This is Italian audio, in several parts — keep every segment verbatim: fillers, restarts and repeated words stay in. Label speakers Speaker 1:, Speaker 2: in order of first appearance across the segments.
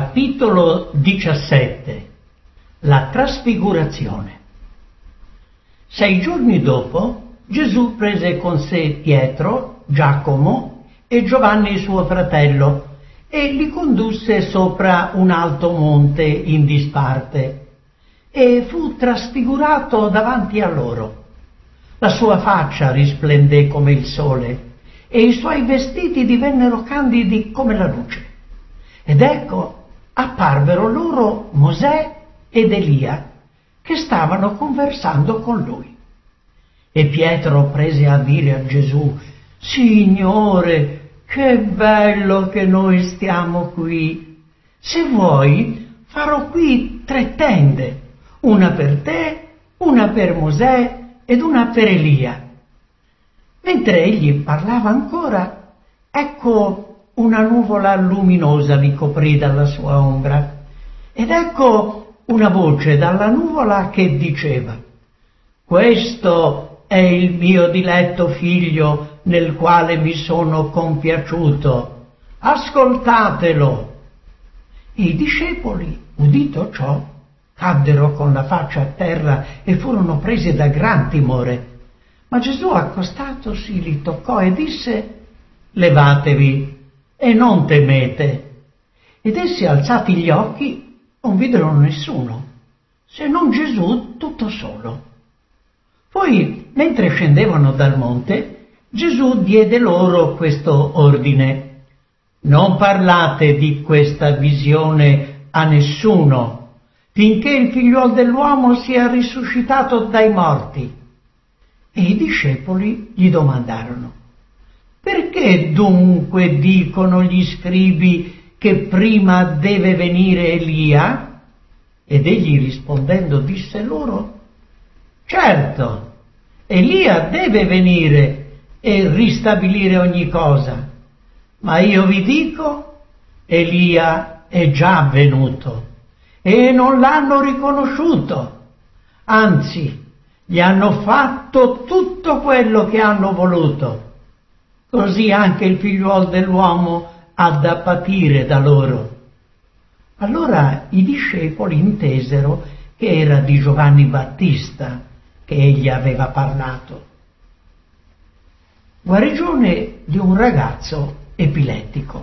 Speaker 1: Capitolo diciassette. La trasfigurazione. Sei giorni dopo, Gesù prese con sé Pietro, Giacomo e Giovanni suo fratello e li condusse sopra un alto monte in disparte e fu trasfigurato davanti a loro. La sua faccia risplendé come il sole e i suoi vestiti divennero candidi come la luce. Ed ecco, apparvero loro Mosè ed Elia, che stavano conversando con lui. E Pietro prese a dire a Gesù: Signore, che bello che noi stiamo qui. Se vuoi, farò qui tre tende, una per te, una per Mosè ed una per Elia. Mentre egli parlava ancora, ecco una nuvola luminosa li coprì dalla sua ombra, ed ecco una voce dalla nuvola che diceva: Questo è il mio diletto figlio nel quale mi sono compiaciuto, ascoltatelo. I discepoli, udito ciò, caddero con la faccia a terra e furono presi da gran timore. Ma Gesù, accostatosi, li toccò e disse: Levatevi e non temete. Ed essi, alzati gli occhi, non videro nessuno, se non Gesù tutto solo. Poi, mentre scendevano dal monte, Gesù diede loro questo ordine: Non parlate di questa visione a nessuno, finché il figliuolo dell'uomo sia risuscitato dai morti. E i discepoli gli domandarono: Perché dunque dicono gli scribi che prima deve venire Elia? Ed egli rispondendo disse loro: Certo, Elia deve venire e ristabilire ogni cosa, ma io vi dico, Elia è già venuto e non l'hanno riconosciuto, anzi gli hanno fatto tutto quello che hanno voluto. Così anche il figliuolo dell'uomo ha da patire da loro. Allora i discepoli intesero che era di Giovanni Battista che egli aveva parlato. Guarigione di un ragazzo epilettico.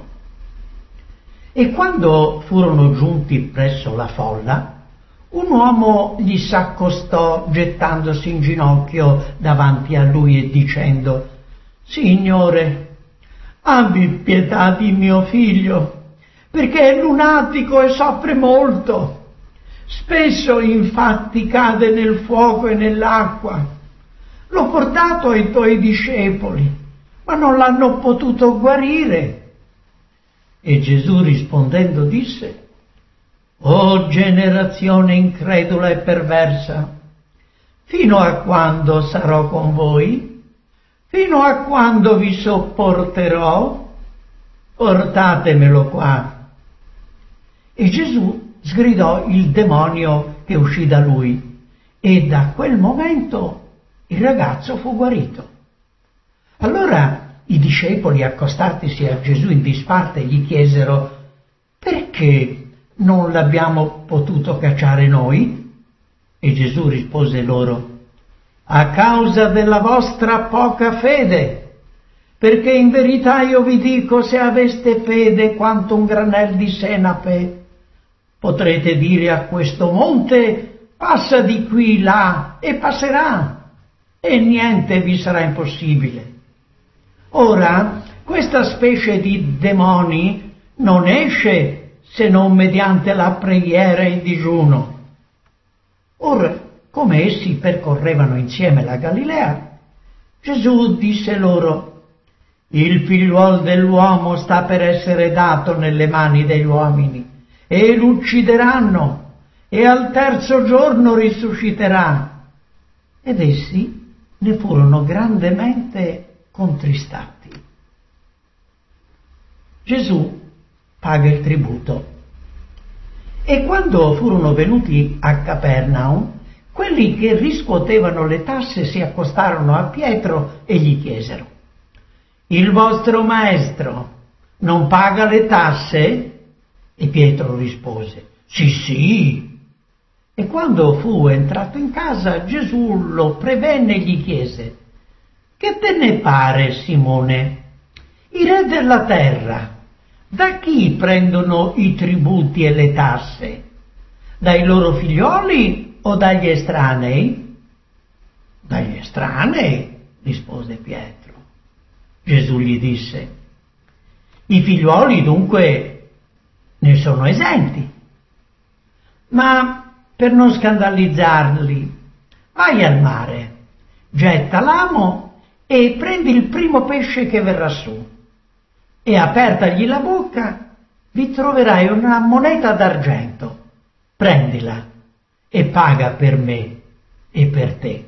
Speaker 1: E quando furono giunti presso la folla, un uomo gli s'accostò gettandosi in ginocchio davanti a lui e dicendo: Signore, abbi pietà di mio figlio, perché è lunatico e soffre molto. Spesso infatti cade nel fuoco e nell'acqua. L'ho portato ai tuoi discepoli, ma non l'hanno potuto guarire. E Gesù rispondendo disse: O generazione incredula e perversa, fino a quando sarò con voi? Fino a quando vi sopporterò? Portatemelo qua. E Gesù sgridò il demonio che uscì da lui, e da quel momento il ragazzo fu guarito. Allora i discepoli, accostatisi a Gesù in disparte, gli chiesero: Perché non l'abbiamo potuto cacciare noi? E Gesù rispose loro: A causa della vostra poca fede, perché in verità io vi dico, se aveste fede quanto un granel di senape, potrete dire a questo monte: passa di qui là, e passerà, e niente vi sarà impossibile. Ora, questa specie di demoni non esce se non mediante la preghiera e il digiuno. Ora, come essi percorrevano insieme la Galilea, Gesù disse loro: Il figliuolo dell'uomo sta per essere dato nelle mani degli uomini, e l'uccideranno, e al terzo giorno risusciterà. Ed essi ne furono grandemente contristati. Gesù paga il tributo. E quando furono venuti a Capernaum, quelli che riscuotevano le tasse si accostarono a Pietro e gli chiesero: Il vostro maestro non paga le tasse? E Pietro rispose: sì, sì. E quando fu entrato in casa, Gesù lo prevenne e gli chiese: che te ne pare, Simone? I re della terra da chi prendono i tributi e le tasse? Dai loro figlioli o dagli estranei? Dagli estranei, rispose Pietro. Gesù gli disse: i figliuoli dunque ne sono esenti. Ma per non scandalizzarli, vai al mare, getta l'amo e prendi il primo pesce che verrà su. E apertagli la bocca vi troverai una moneta d'argento. Prendila e paga per me e per te.